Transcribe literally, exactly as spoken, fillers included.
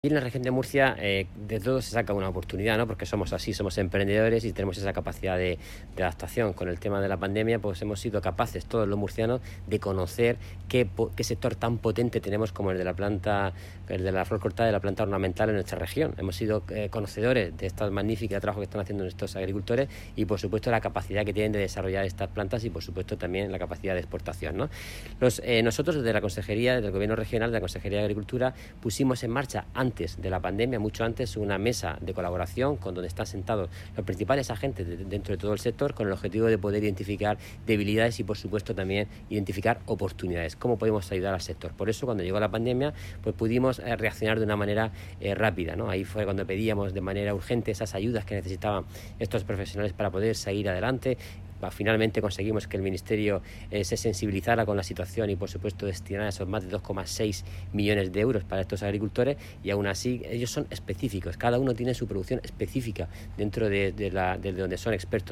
Y en la región de Murcia, eh, de todo se saca una oportunidad, ¿no? Porque somos así, somos emprendedores y tenemos esa capacidad de, de adaptación. Con el tema de la pandemia, pues hemos sido capaces, todos los murcianos, de conocer qué, qué sector tan potente tenemos como el de la planta, el de la flor cortada de la planta ornamental en nuestra región. Hemos sido eh, conocedores de esta magnífica trabajo que están haciendo nuestros agricultores y, por supuesto, la capacidad que tienen de desarrollar estas plantas y, por supuesto, también la capacidad de exportación, ¿no? Los, eh, nosotros, desde la Consejería, desde el Gobierno Regional, de la Consejería de Agricultura, pusimos en marcha antes de la pandemia, mucho antes, una mesa de colaboración con donde están sentados los principales agentes de, dentro de todo el sector, con el objetivo de poder identificar debilidades y, por supuesto, también identificar oportunidades, cómo podemos ayudar al sector. Por eso, cuando llegó la pandemia, pues pudimos eh, reaccionar de una manera eh, rápida, ¿no? Ahí fue cuando pedíamos de manera urgente esas ayudas que necesitaban estos profesionales para poder seguir adelante. Finalmente conseguimos que el Ministerio eh, se sensibilizara con la situación y, por supuesto, destinara esos más de dos coma seis millones de euros para estos agricultores, y aún así ellos son específicos, cada uno tiene su producción específica dentro de, de, la, de donde son expertos.